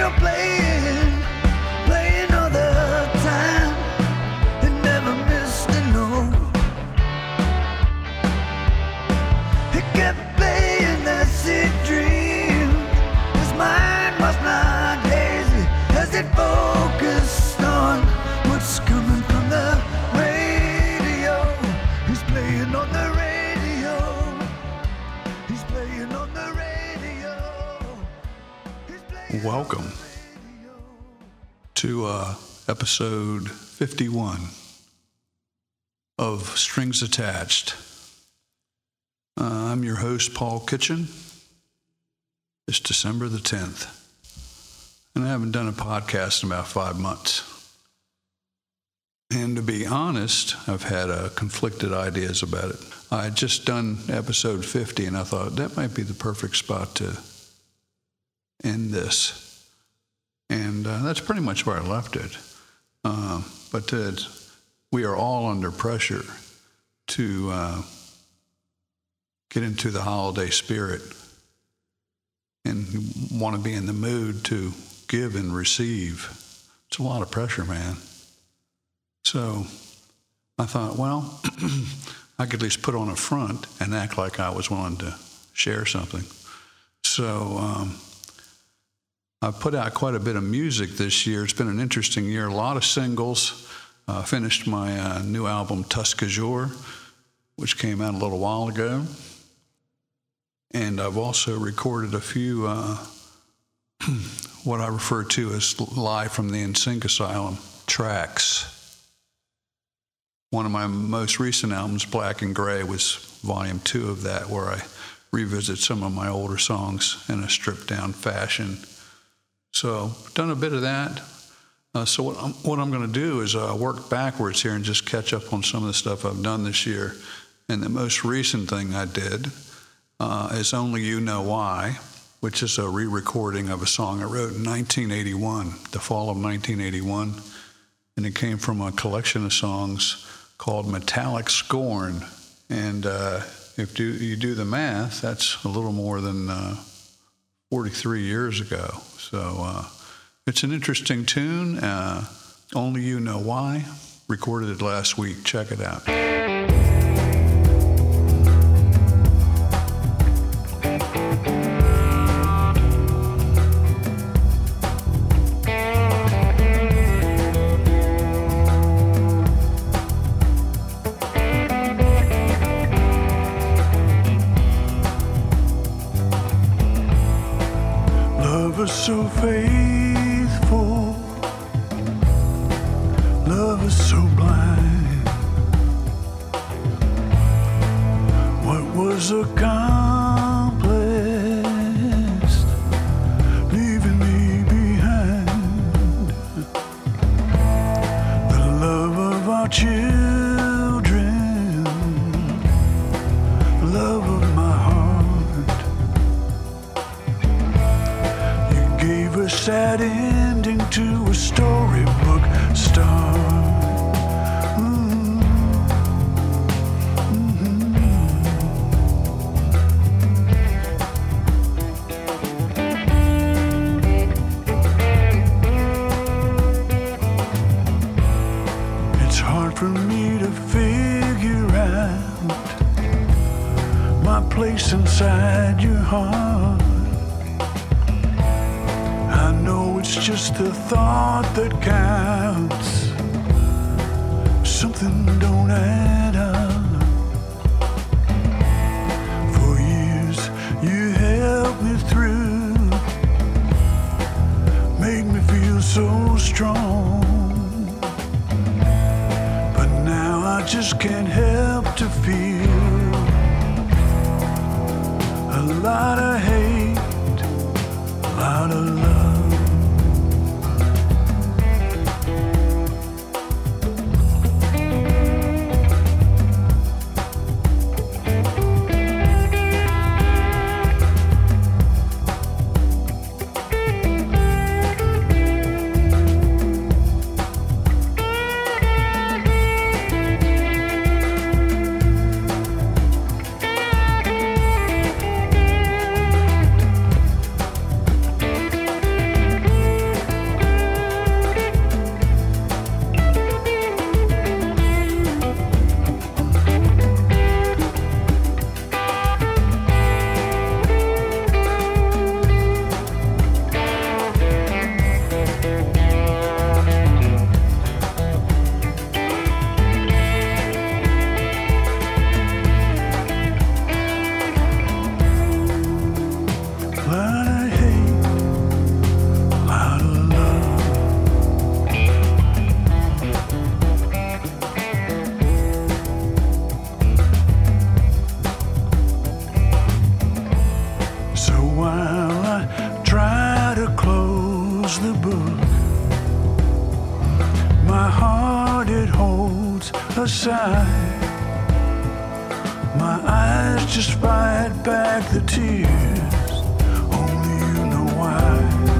radio playing all the time. It never missed a note. It kept playing that sick dream. His mind was not hazy as it focused on what's coming from the radio. He's playing on the radio. He's playing on the radio. He's playing Welcome on the radio. to episode 51 of Strings Attached. I'm your host, Paul Kitchen. It's December the 10th, and I haven't done a podcast in about 5 months. And to be honest, I've had conflicted ideas about it. I had just done episode 50, and I thought that might be the perfect spot to end this. And that's pretty much where I left it. But we are all under pressure to get into the holiday spirit and want to be in the mood to give and receive. It's a lot of pressure, man. So I thought, well, I could at least put on a front and act like I was willing to share something. So I've put out quite a bit of music this year. It's been an interesting year. A lot of singles. Finished my new album, Tuscajor, which came out a little while ago. And I've also recorded a few, what I refer to as live from the NSYNC Asylum tracks. One of my most recent albums, Black and Gray, was volume 2 of that, where I revisit some of my older songs in a stripped-down fashion. So, done a bit of that. So what I'm going to do is work backwards here and just catch up on some of the stuff I've done this year. And the most recent thing I did is Only You Know Why, which is a re-recording of a song I wrote in 1981, the fall of 1981. And it came from a collection of songs called Metallic Scorn. And if you do the math, that's a little more than 43 years ago. So it's an interesting tune. Only You Know Why. Recorded it last week. Check it out. Love is so faithful, love is so blind. What was accomplished, leaving me behind. The love of our children, the love of my heart. Gave a sad ending to a storybook star. It's hard for me to figure out my place inside your heart. I know it's just the thought that counts. Something don't add up. For years you helped me through, made me feel so strong. But now I just can't help to feel a lot of hate, a lot of love. side. My eyes just fight back the tears. Only you know why.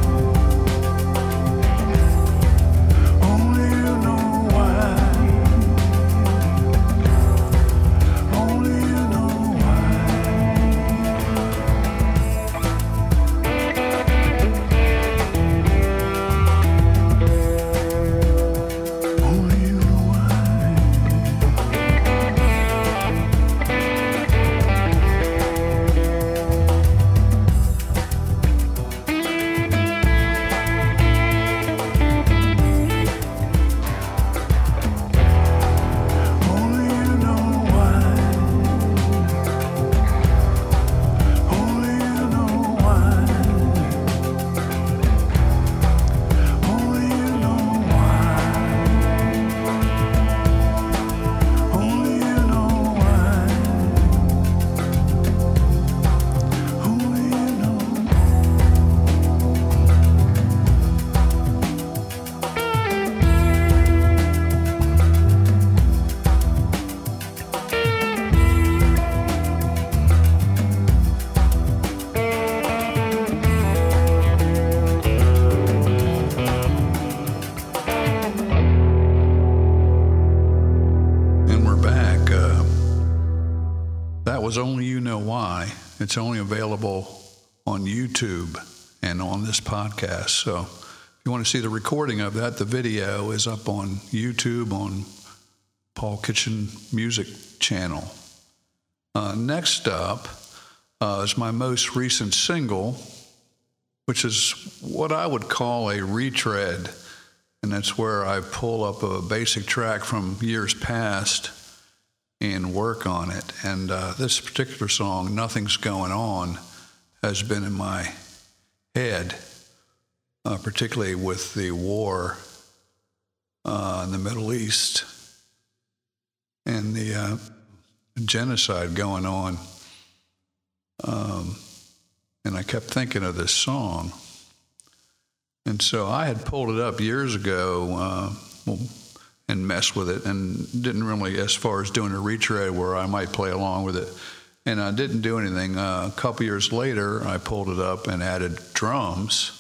Only you know why. Only you know why. Only you know why. Only you know why. Only you know why. Only you know why. Only you know why. Only you know. And we're back. That was Only You Know Why. It's only available on YouTube and on this podcast. So if you want to see the recording of that, the video is up on YouTube on Paul Kitchen Music channel. Next up is my most recent single, which is what I would call a retread. And that's where I pull up a basic track from years past and work on it. And this particular song, Nothing's Going On, has been in my head, particularly with the war in the Middle East and the genocide going on. And I kept thinking of this song. And so I had pulled it up years ago and messed with it, and didn't really, as far as doing a retread where I might play along with it. And I didn't do anything. A couple years later, I pulled it up and added drums,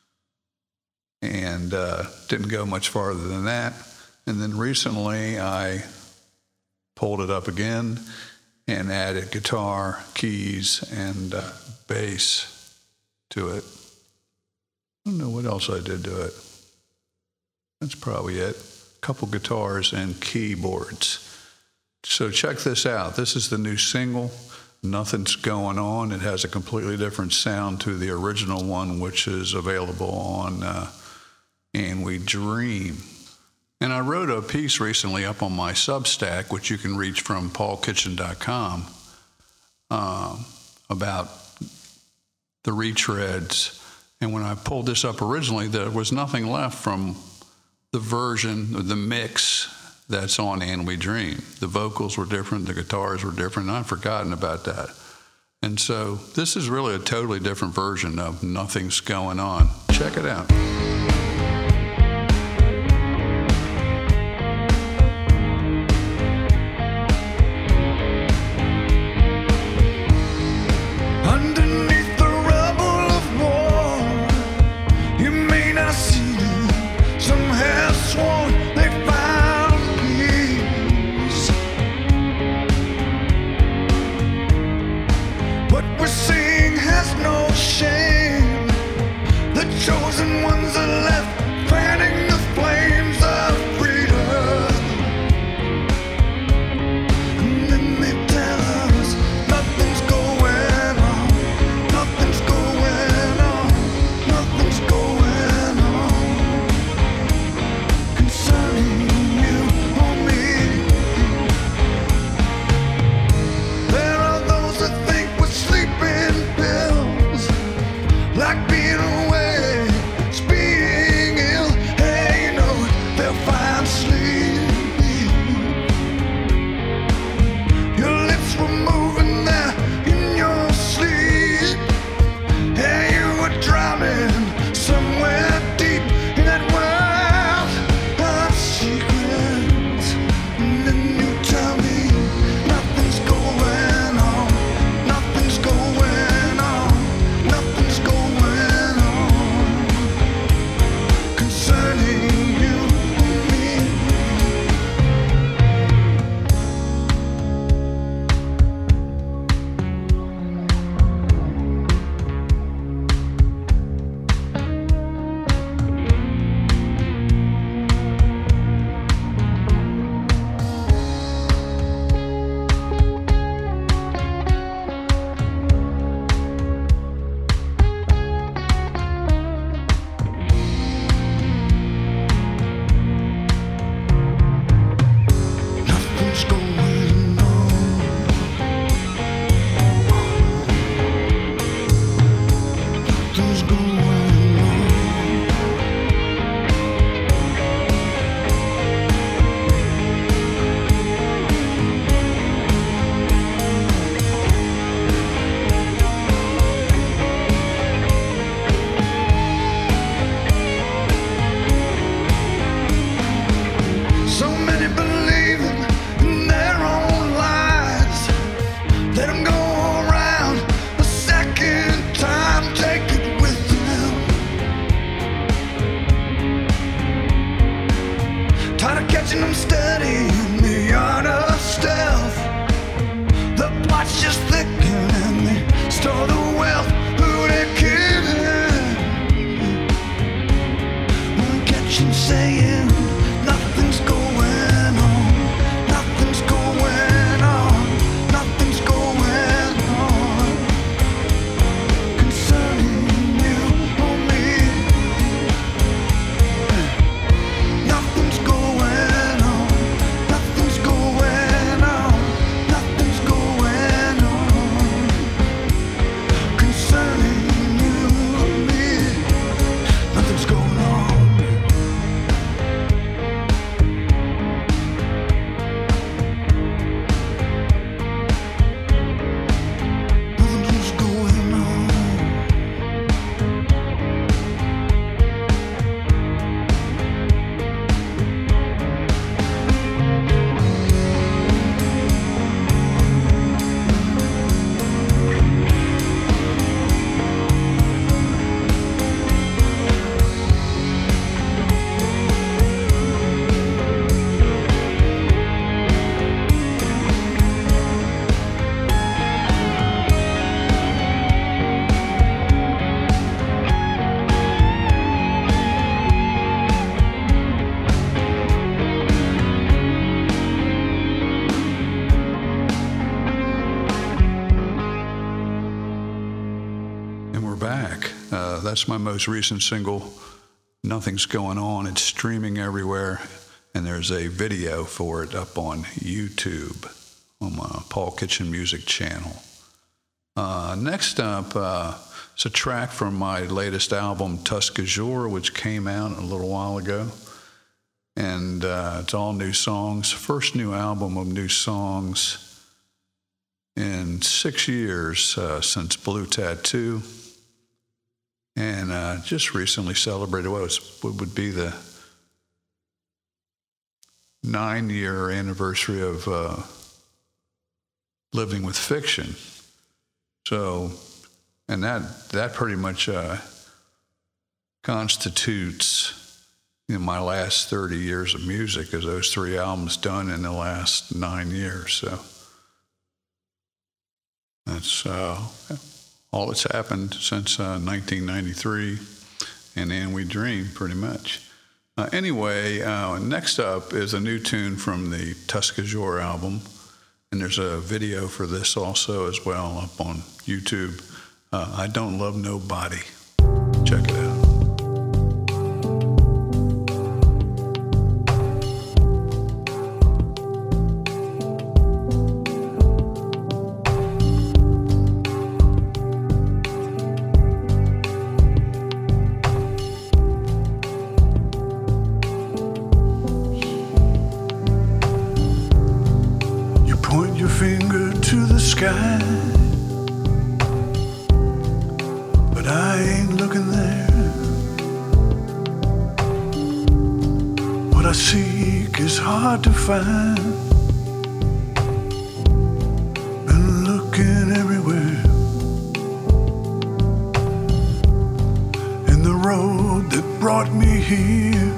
and didn't go much farther than that. And then recently, I pulled it up again and added guitar, keys, and bass to it. I don't know what else I did to it. That's probably it. A couple guitars and keyboards. So check this out. This is the new single, Nothing's Going On. It has a completely different sound to the original one, which is available on And We Dream. And I wrote a piece recently up on my Substack, which you can reach from paulkitchen.com, about the retreads. And when I pulled this up originally, there was nothing left from the version, the mix that's on And We Dream. The vocals were different, the guitars were different, and I'd forgotten about that. And so this is really a totally different version of Nothing's Going On. Check it out. Underneath the rubble of war, you may not see them. Some have sworn they found peace. What we're seeing has no shame. The chosen ones are left. nothing's going on. So many believing in their own lies. Let them go around a second time, take it with them. Tired of catching them studying the art of stealth. The plot's just thicken and they store the wealth. Who they kidding? Won't catch them saying nothing's going on. Nothing's going on. Nothing's going on concerning you or me. Nothing's going on. Nothing's going on. Nothing's going on concerning you or me. Nothing's going on. Nothing's going on. And we're back. That's my most recent single, Nothing's Going On. It's streaming everywhere, and there's a video for it up on YouTube on my Paul Kitchen Music channel. Next up, it's a track from my latest album, Tuscajor, which came out a little while ago. And it's all new songs. First new album of new songs in 6 years since Blue Tattoo. And just recently celebrated what would be the 9-year anniversary of Living with Fiction. So, and that pretty much constitutes my last 30 years of music, as those 3 albums done in the last 9 years. So that's all that's happened since 1993, and then we dream, pretty much. Anyway, next up is a new tune from the Tuscajor album, and there's a video for this also as well up on YouTube. I Don't Love Nobody. Check it out. Point your finger to the sky, but I ain't looking there. What I seek is hard to find. Been looking everywhere, and the road that brought me here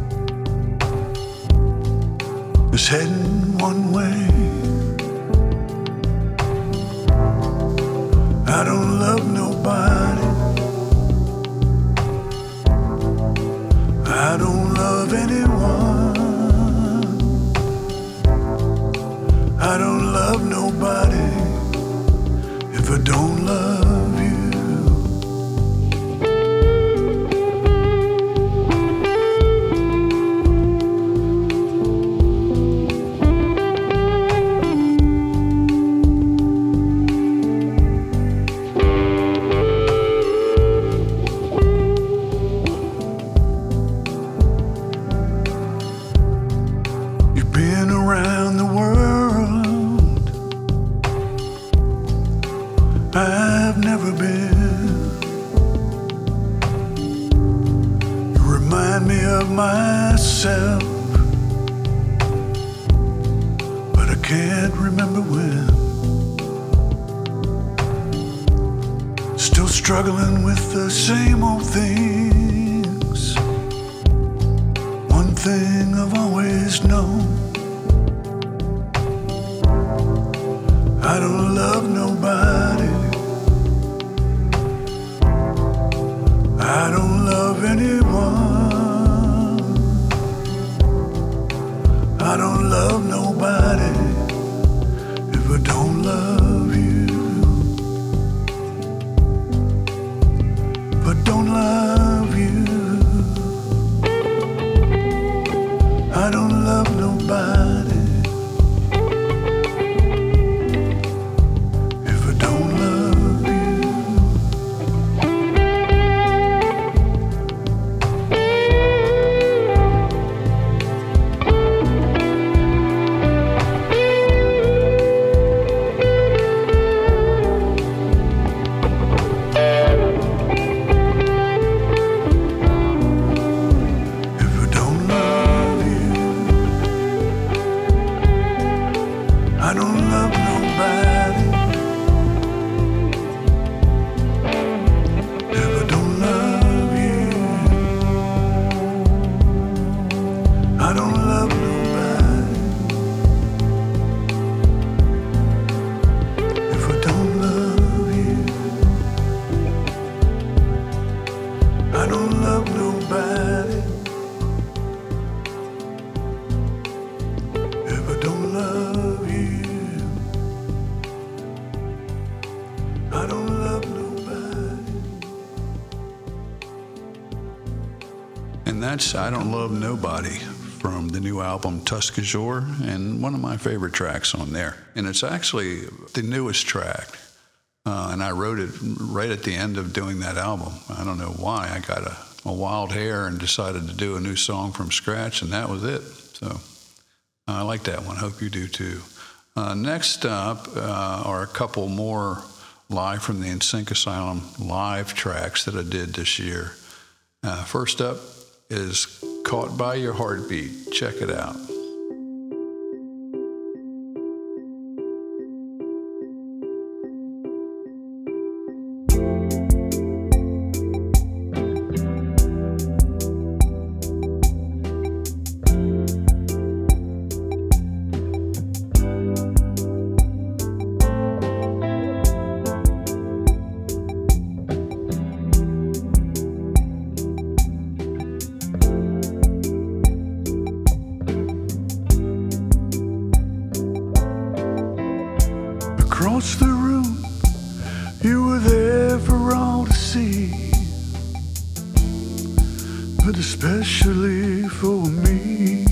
is heading one way. I don't love nobody. I don't love anyone. I don't love nobody if I don't love you. remind me of myself, but I can't remember when. Still struggling with the same old things. One thing I've always known: I don't love nobody. I don't love anyone. I don't love nobody if I don't love you. If I don't love you, I don't love nobody. I Don't Love Nobody from the new album Tusk Azure, and one of my favorite tracks on there. And it's actually the newest track, and I wrote it right at the end of doing that album. I don't know why. I got a wild hair and decided to do a new song from scratch, and that was it. So I like that one. Hope you do too. Next up are a couple more live from the NSYNC Asylum live tracks that I did this year. First up is Caught by Your Heartbeat. Check it out. Across the room, you were there for all to see, but especially for me.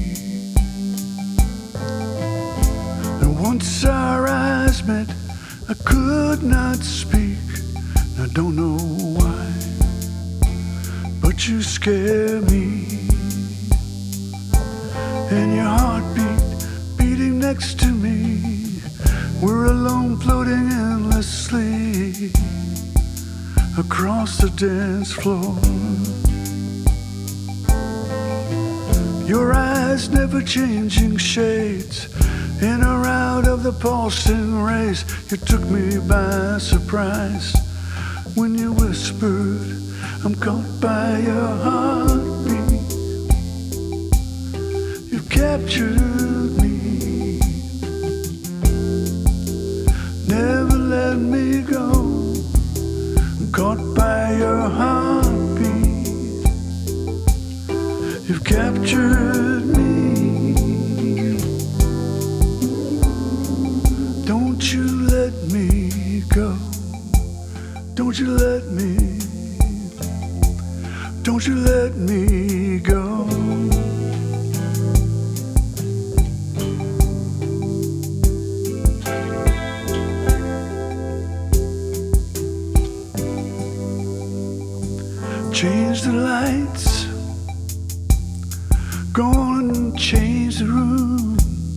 And once our eyes met, I could not speak. I don't know why, but you scare me. And your heartbeat beating next to me. We're alone floating endlessly across the dance floor. Your eyes never changing shades, in or out of the pulsing rays. You took me by surprise when you whispered, I'm caught by your heartbeat. You've captured me, never let me go. I'm caught by your heartbeat. You've captured me. Don't you let me go. Don't you let me. Don't you let me go. Change the lights, go on and change the room.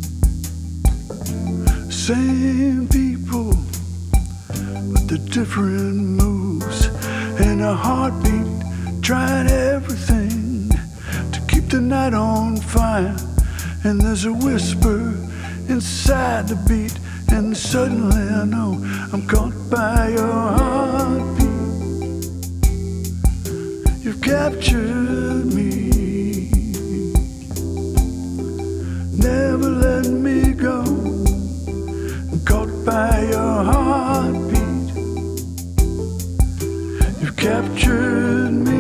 Same people, but the different moves. And a heartbeat trying everything the night on fire, and there's a whisper inside the beat, and suddenly I know I'm caught by your heartbeat. You've captured me, never let me go. I'm caught by your heartbeat. You've captured me.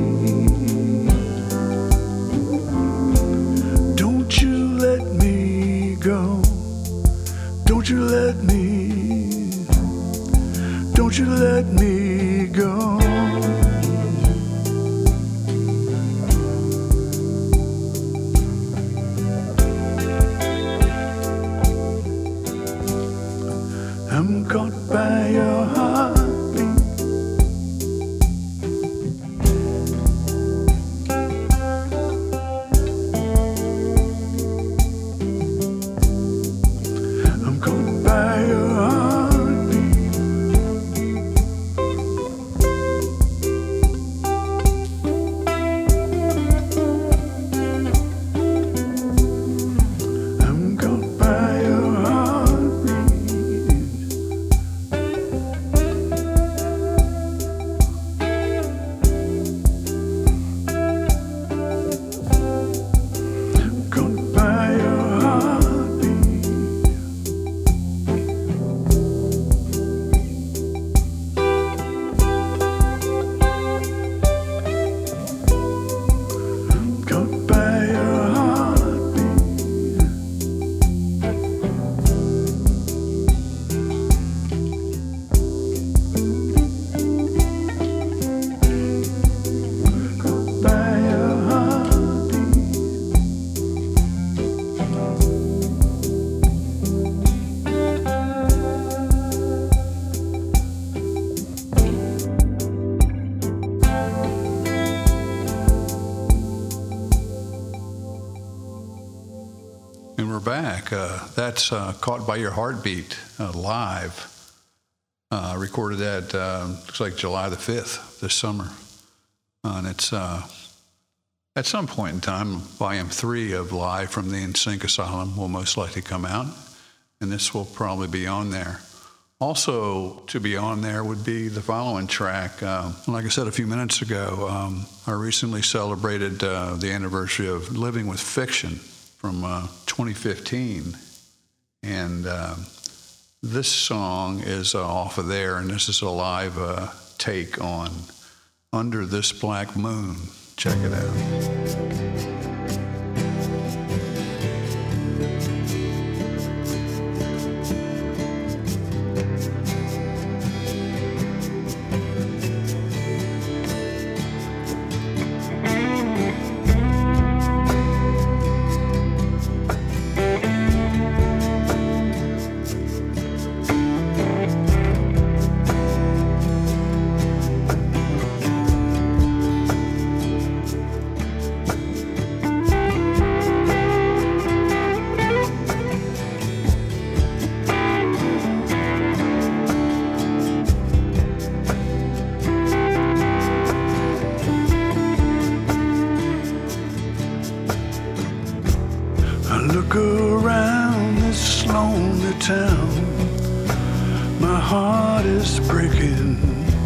Don't you let me go. Don't you let me. Don't you let me go. I'm caught by your heartbeat. I'm caught by your heartbeat. I'm caught by your heartbeat. Caught by your heartbeat. Caught by your heartbeat. Caught by your heartbeat. And we're back. That's Caught by Your Heartbeat live. Recorded that, looks like July the 5th this summer. And it's, at some point in time, Volume 3 of Live from the NSYNC Asylum will most likely come out. And this will probably be on there. Also, to be on there would be the following track. Like I said a few minutes ago, I recently celebrated the anniversary of Living with Fiction from 2015. And this song is off of there, and this is a live take on Under This Black Moon. Check it out. I look around this lonely town, my heart is breaking.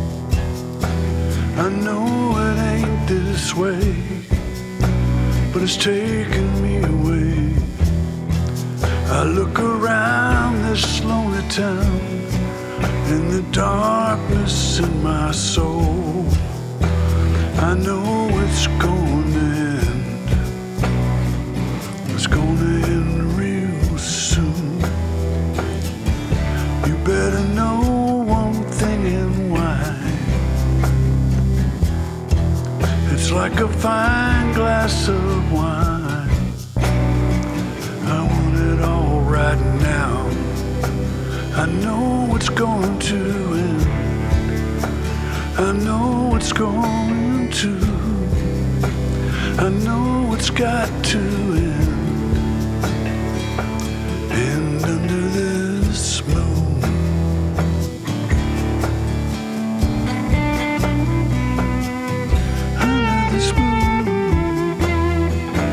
I know it ain't this way, but it's taking me away. I look around this lonely town, in the darkness in my soul, I know it's going to end. It's gonna end real soon. You better know one thing and why. It's like a fine glass of wine. I want it all right now. I know it's going to end. I know it's going to. I know it's got to end. And under this moon, under this moon,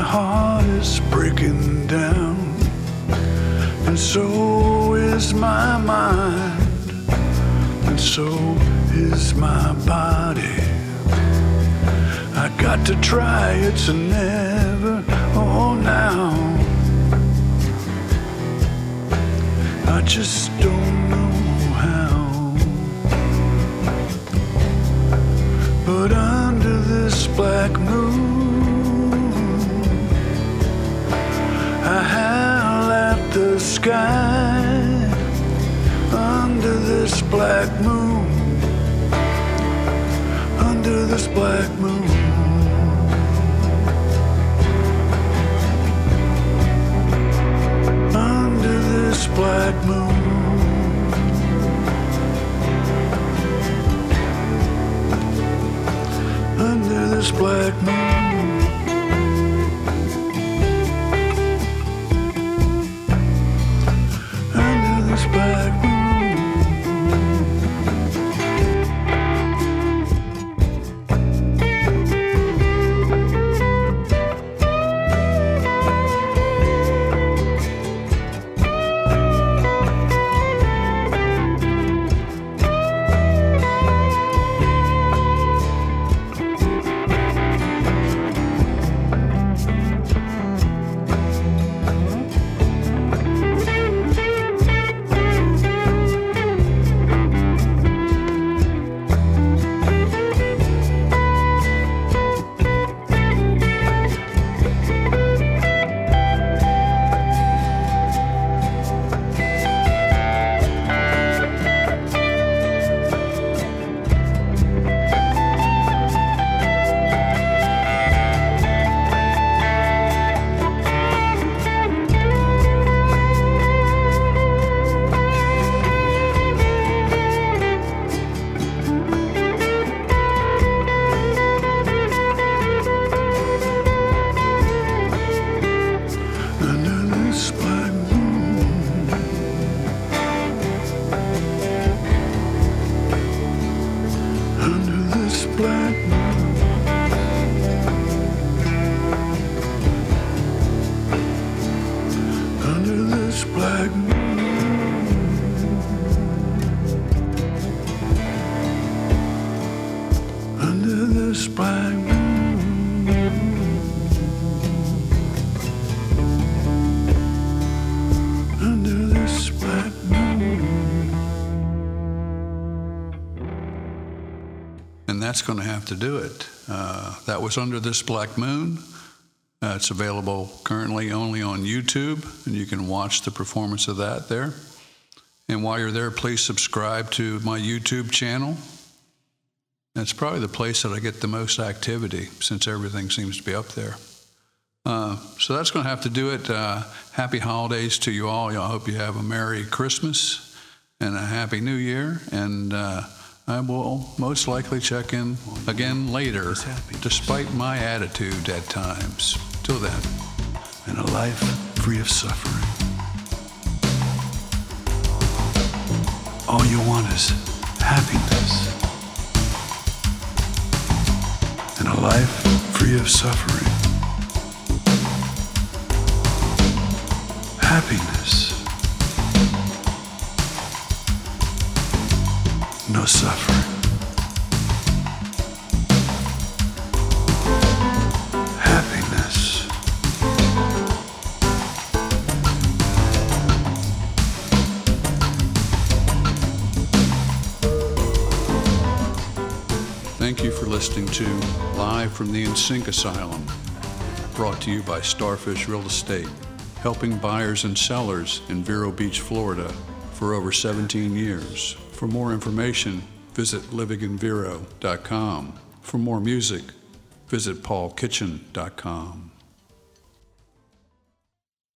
heart is breaking down, and so is my mind, and so is my body. I got to try, it's a never or now. I just don't know how. But under this black moon, I howl at the sky. Under this black moon, under this black moon. Under this black moon. Under this black moon. Under this black moon. That's going to have to do it. That was Under This Black Moon. It's available currently only on YouTube, and you can watch the performance of that there. And while you're there, please subscribe to my YouTube channel. That's probably the place that I get the most activity, since everything seems to be up there. So that's going to have to do it. Happy holidays to you all. I hope you have a Merry Christmas and a Happy New Year. And I will most likely check in again later, despite my attitude at times. Till then. And a life free of suffering. All you want is happiness. And a life free of suffering. Happiness. No suffering. Happiness. Thank you for listening to Live from the NSYNC Asylum, brought to you by Starfish Real Estate, helping buyers and sellers in Vero Beach, Florida for over 17 years. For more information, visit livinginvero.com. For more music, visit paulkitchen.com.